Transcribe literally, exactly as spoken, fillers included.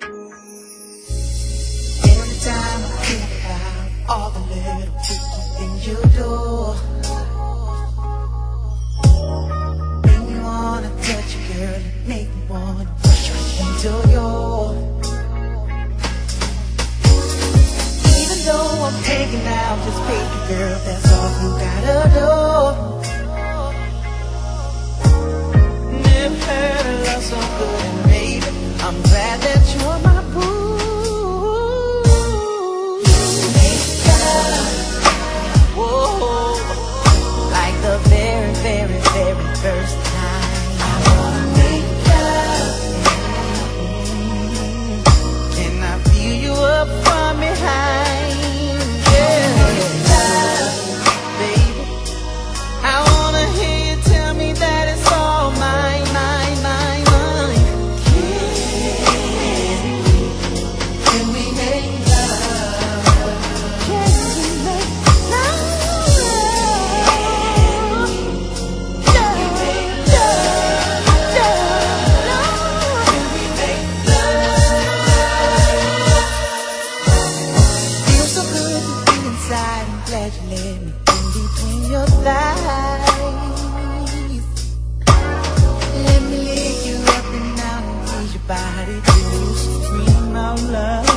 Every time I think about all the little freaky things you do, make me wanna touch you, girl, and make me wanna rush right into you. Even though I'm taking out this baby girl, that's all you gotta do. Never heard a love so good, and baby, I'm glad that you're my boo. Make love, whoa, like the very, very, very first time. I wanna make love, can I feel you up from behind? Yeah, make love, baby, I wanna hear you tell me that it's all mine, mine, mine, mine. Can we make love? Can we make love? Can we make love? Can we make love? Feels so good to be inside. I'm glad you let me in between your thighs. Let me lick you up and down and tease your body till you scream out loud.